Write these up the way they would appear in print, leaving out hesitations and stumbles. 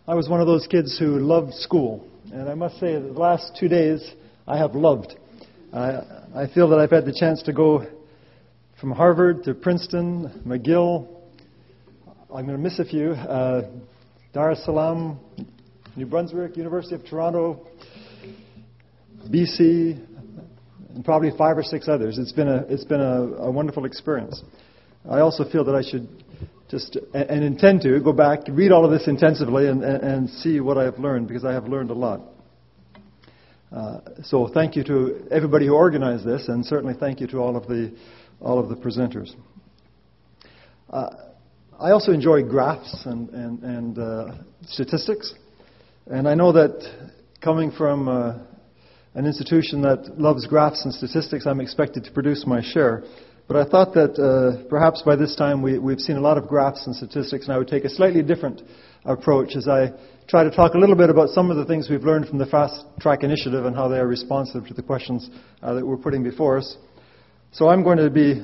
I was one of those kids who loved school, and I must say that the last 2 days I have loved. I feel that I've had the chance to go from Harvard to Princeton, McGill. I'm going to miss a few. Dar es Salaam, New Brunswick, University of Toronto, BC, and probably 5 or 6 others. It's been a wonderful experience. I also feel that I should just, and intend to, go back, read all of this intensively and see what I have learned, because I have learned a lot. So thank you to everybody who organized this, and certainly thank you to all of the presenters. I also enjoy graphs and statistics, and I know that coming from an institution that loves graphs and statistics, I'm expected to produce my share. But I thought that perhaps by this time we've seen a lot of graphs and statistics, and I would take a slightly different approach as I try to talk a little bit about some of the things we've learned from the Fast Track Initiative and how they are responsive to the questions that we're putting before us. So I'm going to be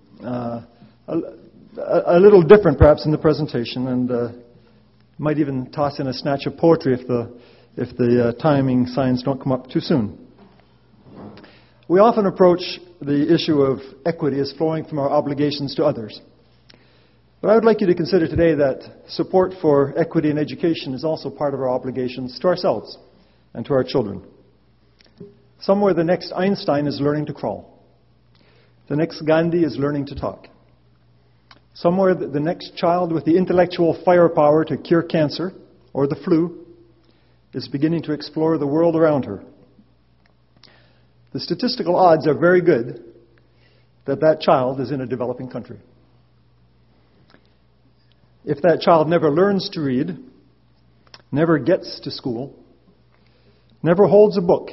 a little different perhaps in the presentation, and might even toss in a snatch of poetry if the timing signs don't come up too soon. We often approach the issue of equity as flowing from our obligations to others. But I would like you to consider today that support for equity in education is also part of our obligations to ourselves and to our children. Somewhere the next Einstein is learning to crawl. The next Gandhi is learning to talk. Somewhere the next child with the intellectual firepower to cure cancer or the flu is beginning to explore the world around her. The statistical odds are very good that child is in a developing country. If that child never learns to read, never gets to school, never holds a book,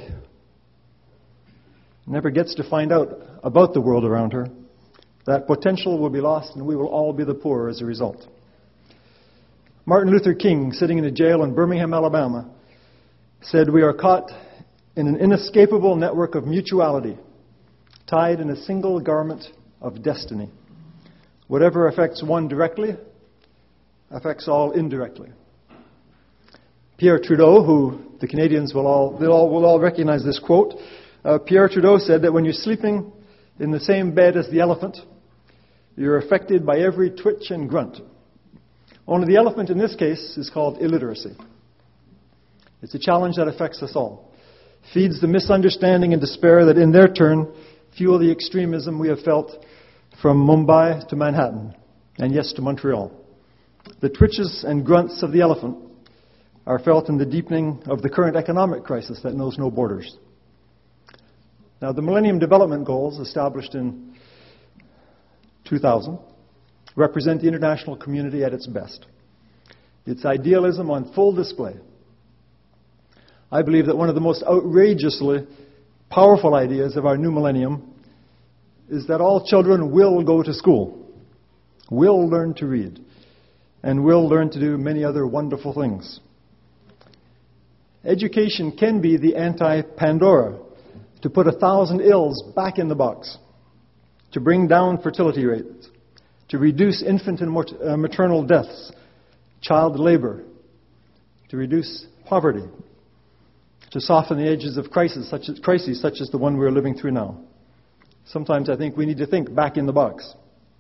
never gets to find out about the world around her, that potential will be lost and we will all be the poorer as a result. Martin Luther King, sitting in a jail in Birmingham, Alabama, said, "We are caught in an inescapable network of mutuality, tied in a single garment of destiny. Whatever affects one directly, affects all indirectly." Pierre Trudeau, who the Canadians will all recognize this quote, Pierre Trudeau said that when you're sleeping in the same bed as the elephant, you're affected by every twitch and grunt. Only the elephant in this case is called illiteracy. It's a challenge that affects us all. Feeds the misunderstanding and despair that in their turn fuel the extremism we have felt from Mumbai to Manhattan, and yes, to Montreal. The twitches and grunts of the elephant are felt in the deepening of the current economic crisis that knows no borders. Now, the Millennium Development Goals, established in 2000, represent the international community at its best. Its idealism on full display. I believe that one of the most outrageously powerful ideas of our new millennium is that all children will go to school, will learn to read, and will learn to do many other wonderful things. Education can be the anti-Pandora, to put 1,000 ills back in the box, to bring down fertility rates, to reduce infant and maternal deaths, child labor, to reduce poverty, to soften the edges of crises such as the one we're living through now. Sometimes I think we need to think back in the box.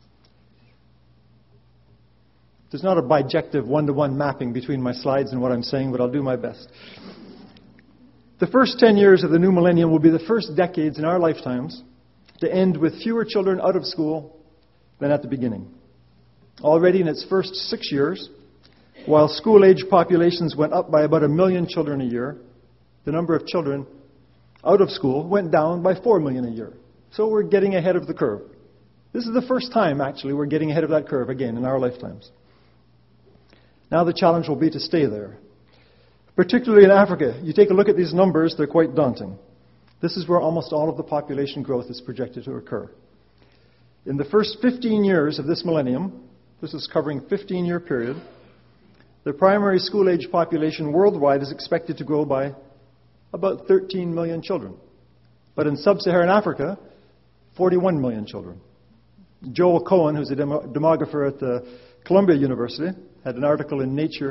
There's not a bijective one-to-one mapping between my slides and what I'm saying, but I'll do my best. The first 10 years of the new millennium will be the first decades in our lifetimes to end with fewer children out of school than at the beginning. Already in its first 6 years, while school-age populations went up by about 1 million children a year, the number of children out of school went down by 4 million a year. So we're getting ahead of the curve. This is the first time, actually, we're getting ahead of that curve again in our lifetimes. Now the challenge will be to stay there. Particularly in Africa, you take a look at these numbers, they're quite daunting. This is where almost all of the population growth is projected to occur. In the first 15 years of this millennium, this is covering a 15-year period, the primary school-age population worldwide is expected to grow by about 13 million children. But in sub-Saharan Africa, 41 million children. Joel Cohen, who's a demographer at Columbia University, had an article in Nature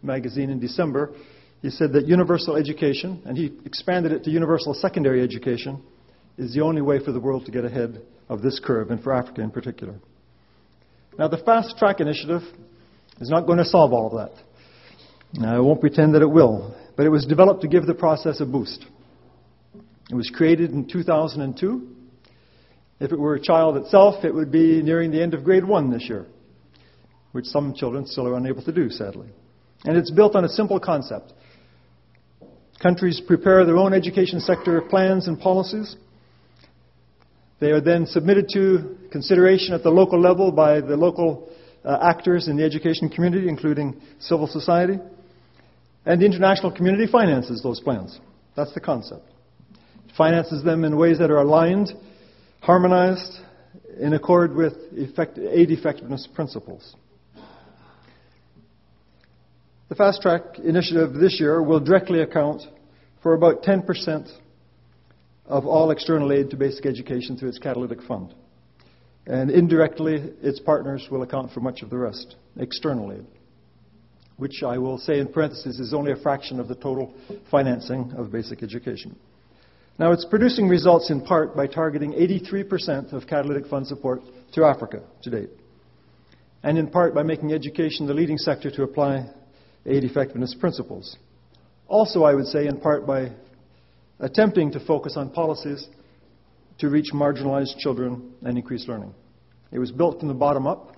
magazine in December. He said that universal education, and he expanded it to universal secondary education, is the only way for the world to get ahead of this curve, and for Africa in particular. Now, the Fast Track Initiative is not going to solve all of that. Now, I won't pretend that it will, but it was developed to give the process a boost. It was created in 2002. If it were a child itself, it would be nearing the end of grade 1 this year, which some children still are unable to do, sadly. And it's built on a simple concept. Countries prepare their own education sector plans and policies. They are then submitted to consideration at the local level by the local actors in the education community, including civil society. And the international community finances those plans. That's the concept. It finances them in ways that are aligned, harmonized, in accord with aid effectiveness principles. The Fast Track Initiative this year will directly account for about 10% of all external aid to basic education through its catalytic fund. And indirectly, its partners will account for much of the rest, external aid, which I will say in parentheses is only a fraction of the total financing of basic education. Now, it's producing results in part by targeting 83% of catalytic fund support to Africa to date, and in part by making education the leading sector to apply aid effectiveness principles. Also, I would say in part by attempting to focus on policies to reach marginalized children and increase learning. It was built from the bottom up.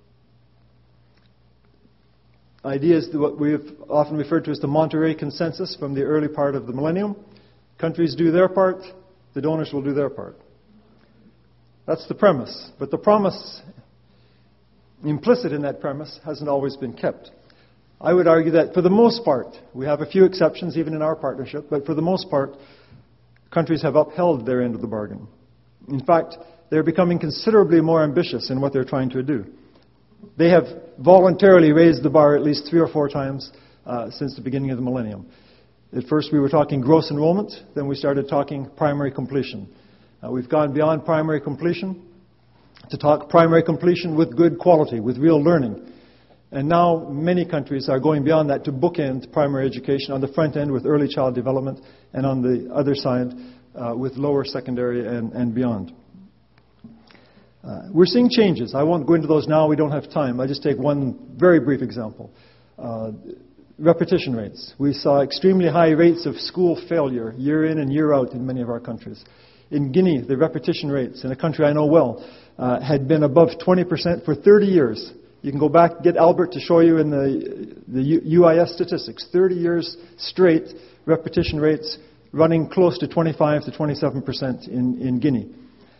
Ideas, what we have often referred to as the Monterey Consensus from the early part of the millennium. Countries do their part, the donors will do their part. That's the premise. But the promise implicit in that premise hasn't always been kept. I would argue that for the most part, we have a few exceptions even in our partnership, but for the most part, countries have upheld their end of the bargain. In fact, they're becoming considerably more ambitious in what they're trying to do. They have voluntarily raised the bar at least 3 or 4 times since the beginning of the millennium. At first we were talking gross enrollment, then we started talking primary completion. We've gone beyond primary completion to talk primary completion with good quality, with real learning. And now many countries are going beyond that to bookend primary education on the front end with early child development and on the other side with lower secondary and beyond. We're seeing changes. I won't go into those now. We don't have time. I'll just take one very brief example. Repetition rates. We saw extremely high rates of school failure year in and year out in many of our countries. In Guinea, the repetition rates, in a country I know well, had been above 20% for 30 years. You can go back, get Albert to show you in the UIS statistics. 30 years straight, repetition rates running close to 25 to 27% in Guinea.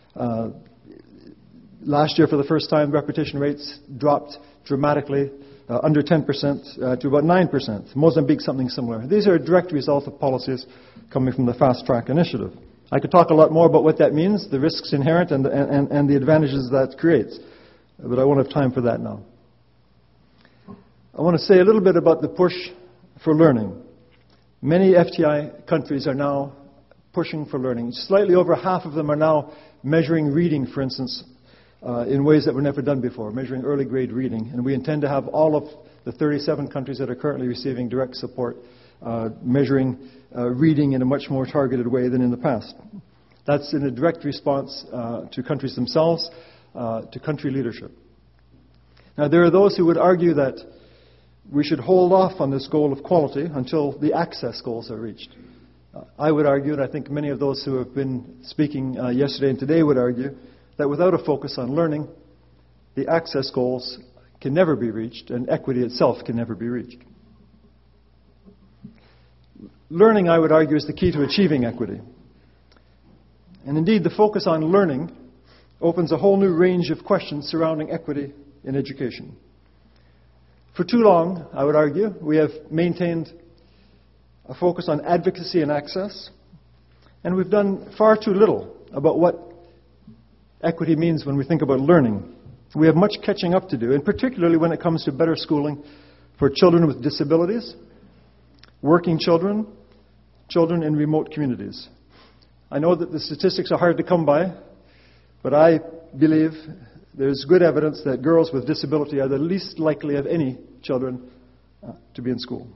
Last year, for the first time, repetition rates dropped dramatically, under 10% to about 9%. Mozambique, something similar. These are a direct result of policies coming from the Fast Track Initiative. I could talk a lot more about what that means, the risks inherent and the advantages that creates, but I won't have time for that now. I want to say a little bit about the push for learning. Many FTI countries are now pushing for learning. Slightly over half of them are now measuring reading, for instance, in ways that were never done before, measuring early grade reading. And we intend to have all of the 37 countries that are currently receiving direct support measuring reading in a much more targeted way than in the past. That's in a direct response to countries themselves, to country leadership. Now, there are those who would argue that we should hold off on this goal of quality until the access goals are reached. I would argue, and I think many of those who have been speaking yesterday and today would argue, that without a focus on learning, the access goals can never be reached, and equity itself can never be reached. Learning, I would argue, is the key to achieving equity. And indeed, the focus on learning opens a whole new range of questions surrounding equity in education. For too long, I would argue, we have maintained a focus on advocacy and access, and we've done far too little about what equity means when we think about learning. We have much catching up to do, and particularly when it comes to better schooling for children with disabilities, working children, children in remote communities. I know that the statistics are hard to come by, but I believe there's good evidence that girls with disability are the least likely of any children to be in school.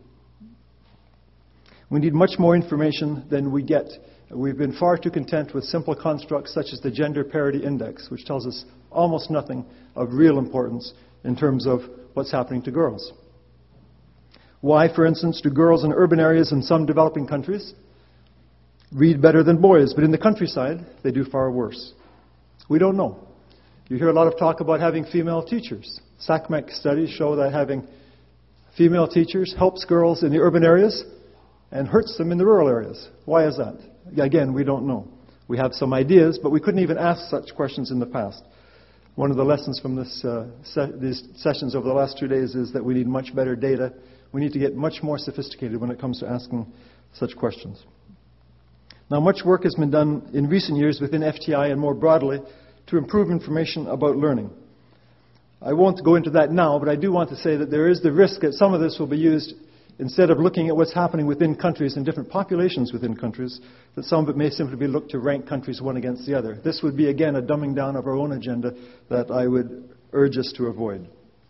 We need much more information than we get. We've been far too content with simple constructs such as the Gender Parity Index, which tells us almost nothing of real importance in terms of what's happening to girls. Why, for instance, do girls in urban areas in some developing countries read better than boys, but in the countryside they do far worse? We don't know. You hear a lot of talk about having female teachers. SACMEC studies show that having female teachers helps girls in the urban areas and hurts them in the rural areas. Why is that? Again, we don't know. We have some ideas, but we couldn't even ask such questions in the past. One of the lessons from these sessions over the last 2 days is that we need much better data. We need to get much more sophisticated when it comes to asking such questions. Now, much work has been done in recent years within FTI and more broadly to improve information about learning. I won't go into that now, but I do want to say that there is the risk that some of this will be used, instead of looking at what's happening within countries and different populations within countries, that some of it may simply be looked to rank countries one against the other. This would be, again, a dumbing down of our own agenda that I would urge us to avoid.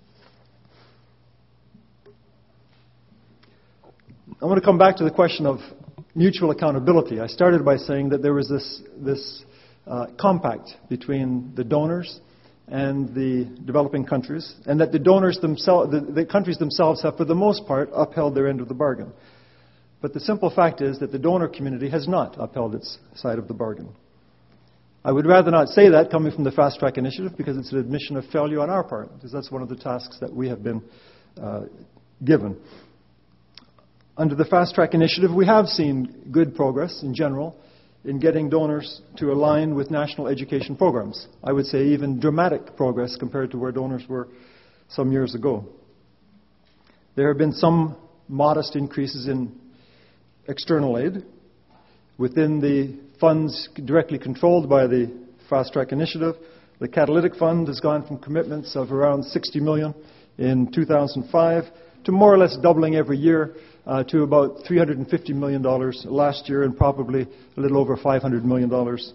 I want to come back to the question of mutual accountability. I started by saying that there was this compact between the donors and the developing countries, and that the donors themselves, the countries themselves have, for the most part, upheld their end of the bargain. But the simple fact is that the donor community has not upheld its side of the bargain. I would rather not say that coming from the Fast Track Initiative, because it's an admission of failure on our part, because that's one of the tasks that we have been given. Under the Fast Track Initiative, we have seen good progress in general in getting donors to align with national education programs. I would say even dramatic progress compared to where donors were some years ago. There have been some modest increases in external aid within the funds directly controlled by the Fast Track Initiative. The Catalytic Fund has gone from commitments of around $60 million in 2005 to more or less doubling every year to about $350 million last year, and probably a little over $500 million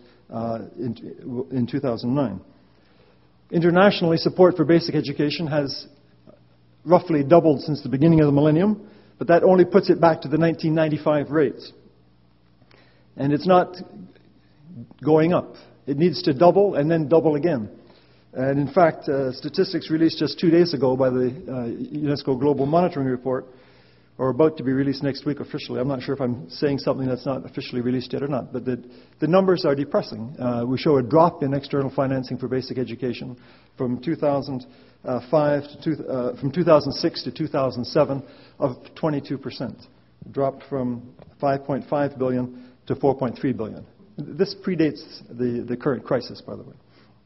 in 2009. Internationally, support for basic education has roughly doubled since the beginning of the millennium, but that only puts it back to the 1995 rates. And it's not going up. It needs to double and then double again. And in fact, statistics released just 2 days ago by the UNESCO Global Monitoring Report are about to be released next week officially. I'm not sure if I'm saying something that's not officially released yet or not, but the numbers are depressing. We show a drop in external financing for basic education from 2006 to 2007 of 22%. It dropped from $5.5 billion to $4.3 billion. This predates the current crisis, by the way.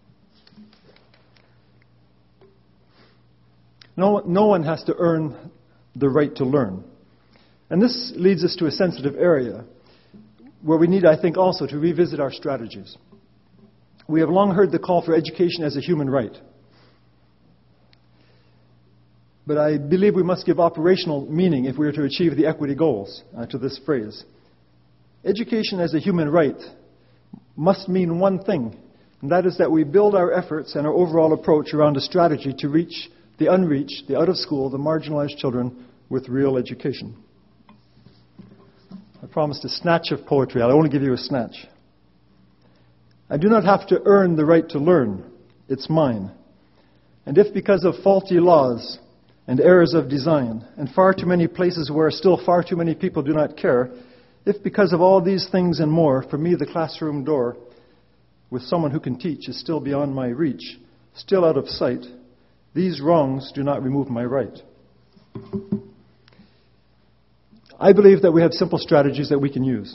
No one has to earn the right to learn. And this leads us to a sensitive area where we need, I think, also to revisit our strategies. We have long heard the call for education as a human right. But I believe we must give operational meaning if we are to achieve the equity goals to this phrase. Education as a human right must mean one thing, and that is that we build our efforts and our overall approach around a strategy to reach the unreached, the out-of-school, the marginalized children with real education. I promised a snatch of poetry. I'll only give you a snatch. I do not have to earn the right to learn. It's mine. And if because of faulty laws and errors of design, and far too many places where still far too many people do not care, if because of all these things and more, for me the classroom door with someone who can teach is still beyond my reach, still out of sight, these wrongs do not remove my right. I believe that we have simple strategies that we can use.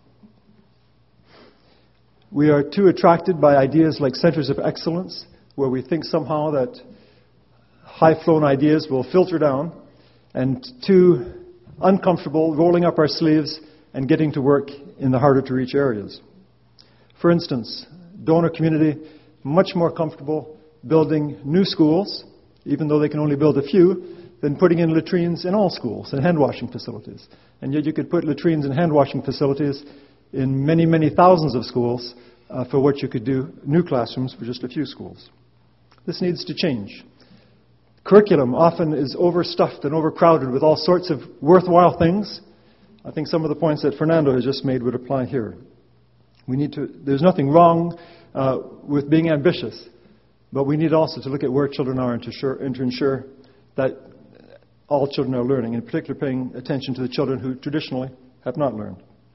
We are too attracted by ideas like centers of excellence, where we think somehow that high-flown ideas will filter down, and too uncomfortable rolling up our sleeves and getting to work in the harder-to-reach areas. For instance, donor community, much more comfortable building new schools, even though they can only build a few, than putting in latrines in all schools and hand-washing facilities. And yet you could put latrines and hand-washing facilities in many, many thousands of schools for what you could do new classrooms for just a few schools. This needs to change. Curriculum often is overstuffed and overcrowded with all sorts of worthwhile things. I think some of the points that Fernando has just made would apply here. There's nothing wrong with being ambitious, but we need also to look at where children are and to ensure that all children are learning, in particular paying attention to the children who traditionally have not learned.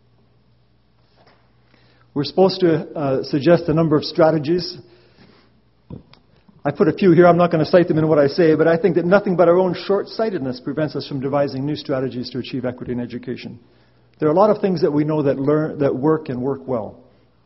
We're supposed to suggest a number of strategies. I put a few here. I'm not going to cite them in what I say, but I think that nothing but our own short-sightedness prevents us from devising new strategies to achieve equity in education. There are a lot of things that we know that work and work well.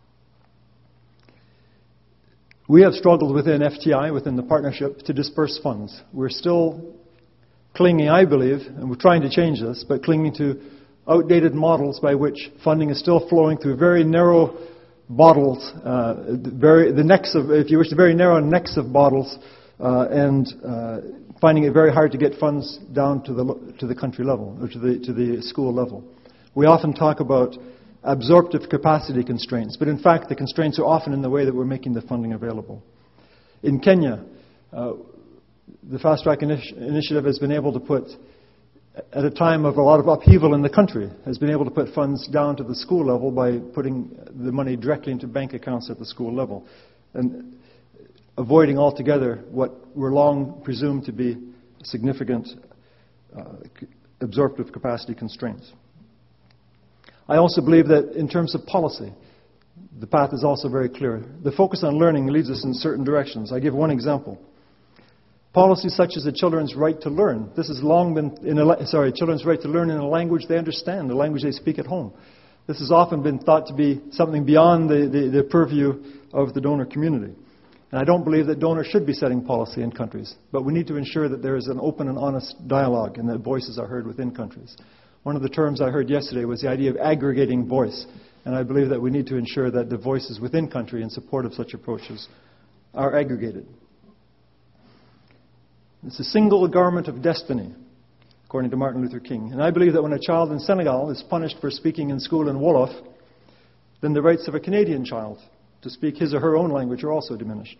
We have struggled within FTI, within the partnership, to disperse funds. We're still clinging, I believe, and we're trying to change this, but clinging to outdated models by which funding is still flowing through very narrow bottles, the necks of, if you wish, the very narrow necks of bottles, and finding it very hard to get funds down to the country level, or to the school level. We often talk about absorptive capacity constraints, but in fact the constraints are often in the way that we're making the funding available. In Kenya, the Fast Track Initiative has been able to put, at a time of a lot of upheaval in the country, has been able to put funds down to the school level by putting the money directly into bank accounts at the school level, and avoiding altogether what were long presumed to be significant absorptive capacity constraints. I also believe that in terms of policy, the path is also very clear. The focus on learning leads us in certain directions. I give one example. Policies such as the children's right to learn. This has long been children's right to learn in a language they understand, the language they speak at home. This has often been thought to be something beyond the purview of the donor community. And I don't believe that donors should be setting policy in countries, but we need to ensure that there is an open and honest dialogue and that voices are heard within countries. One of the terms I heard yesterday was the idea of aggregating voice, and I believe that we need to ensure that the voices within country in support of such approaches are aggregated. It's a single garment of destiny, according to Martin Luther King. And I believe that when a child in Senegal is punished for speaking in school in Wolof, then the rights of a Canadian child to speak his or her own language are also diminished.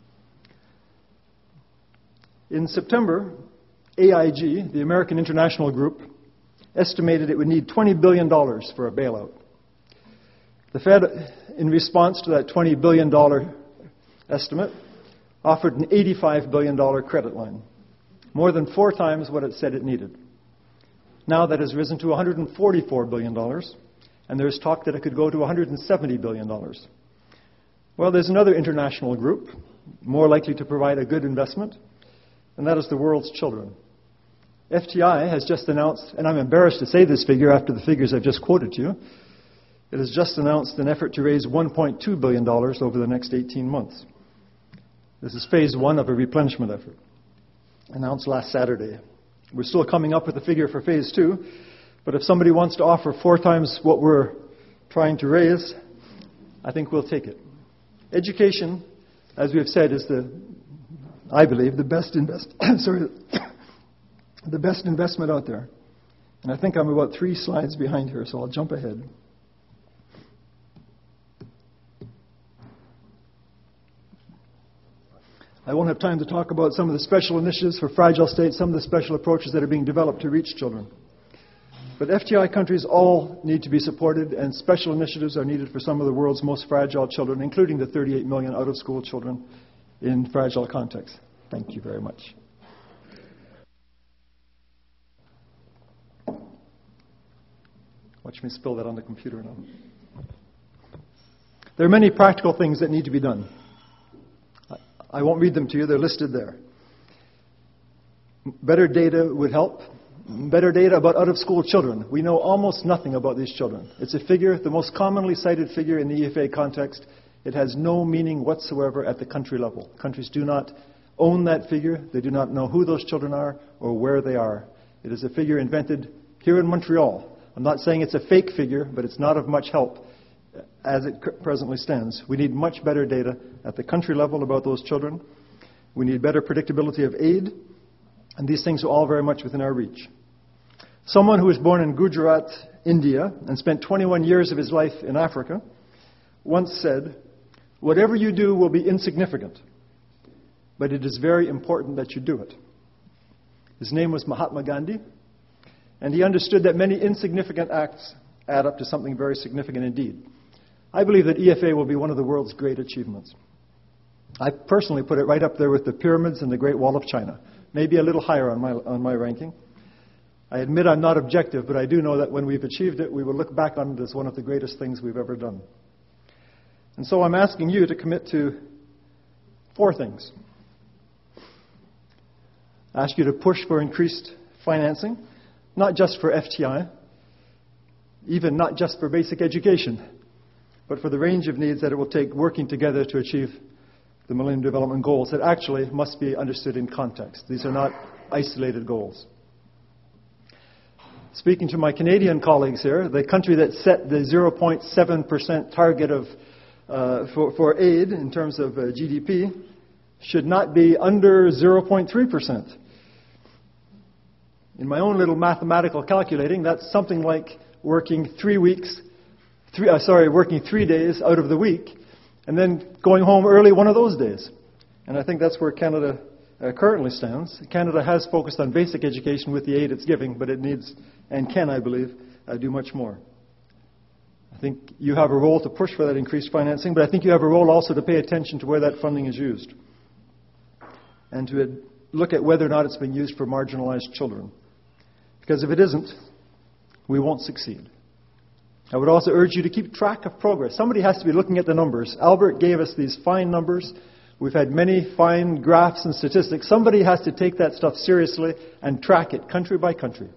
In September, AIG, the American International Group, estimated it would need $20 billion for a bailout. The Fed, in response to that $20 billion estimate, offered an $85 billion credit line, more than 4 times what it said it needed. Now that has risen to $144 billion, and there's talk that it could go to $170 billion. Well, there's another international group, more likely to provide a good investment, and that is the world's children. FTI has just announced, and I'm embarrassed to say this figure after the figures I've just quoted to you, it has just announced an effort to raise $1.2 billion over the next 18 months. This is phase 1 of a replenishment effort, announced last Saturday. We're still coming up with a figure for phase 2, but if somebody wants to offer 4 times what we're trying to raise, I think we'll take it. Education, as we have said, is I believe, the best the best investment out there. And I think I'm about 3 slides behind here, so I'll jump ahead. I won't have time to talk about some of the special initiatives for fragile states, some of the special approaches that are being developed to reach children. But FTI countries all need to be supported, and special initiatives are needed for some of the world's most fragile children, including the 38 million out-of-school children in fragile contexts. Thank you very much. Watch me spill that on the computer now. There are many practical things that need to be done. I won't read them to you. They're listed there. Better data would help. Better data about out-of-school children. We know almost nothing about these children. It's a figure, the most commonly cited figure in the EFA context. It has no meaning whatsoever at the country level. Countries do not own that figure. They do not know who those children are or where they are. It is a figure invented here in Montreal. I'm not saying it's a fake figure, but it's not of much help as it presently stands. We need much better data at the country level about those children. We need better predictability of aid, and these things are all very much within our reach. Someone who was born in Gujarat, India, and spent 21 years of his life in Africa, once said, "Whatever you do will be insignificant, but it is very important that you do it." His name was Mahatma Gandhi, and he understood that many insignificant acts add up to something very significant indeed. I believe that EFA will be one of the world's great achievements. I personally put it right up there with the pyramids and the Great Wall of China, maybe a little higher on my ranking. I admit I'm not objective, but I do know that when we've achieved it, we will look back on it as one of the greatest things we've ever done. And so I'm asking you to commit to 4 things. I ask you to push for increased financing, not just for FTI, even not just for basic education, but for the range of needs that it will take working together to achieve the Millennium Development Goals that actually must be understood in context. These are not isolated goals. Speaking to my Canadian colleagues here, the country that set the 0.7% target for aid in terms of GDP should not be under 0.3%. In my own little mathematical calculating, that's something like working 3 days out of the week, and then going home early one of those days. And I think that's where Canada currently stands. Canada has focused on basic education with the aid it's giving, but it needs, and can, I believe, do much more. I think you have a role to push for that increased financing, but I think you have a role also to pay attention to where that funding is used, and to look at whether or not it's being used for marginalized children. Because if it isn't, we won't succeed. I would also urge you to keep track of progress. Somebody has to be looking at the numbers. Albert gave us these fine numbers. We've had many fine graphs and statistics. Somebody has to take that stuff seriously and track it country by country.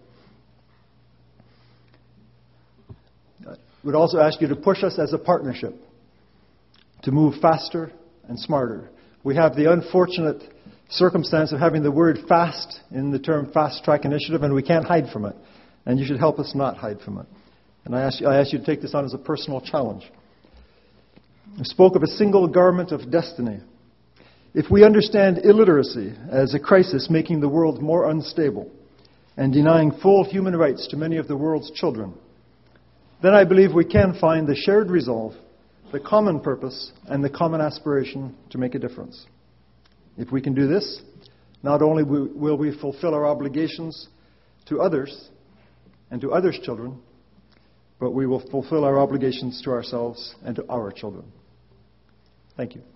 I would also ask you to push us as a partnership to move faster and smarter. We have the unfortunate circumstance of having the word fast in the term Fast Track Initiative, and we can't hide from it. And you should help us not hide from it. And I ask you to take this on as a personal challenge. I spoke of a single garment of destiny. If we understand illiteracy as a crisis making the world more unstable and denying full human rights to many of the world's children, then I believe we can find the shared resolve, the common purpose, and the common aspiration to make a difference. If we can do this, not only will we fulfill our obligations to others and to others' children, but we will fulfill our obligations to ourselves and to our children. Thank you.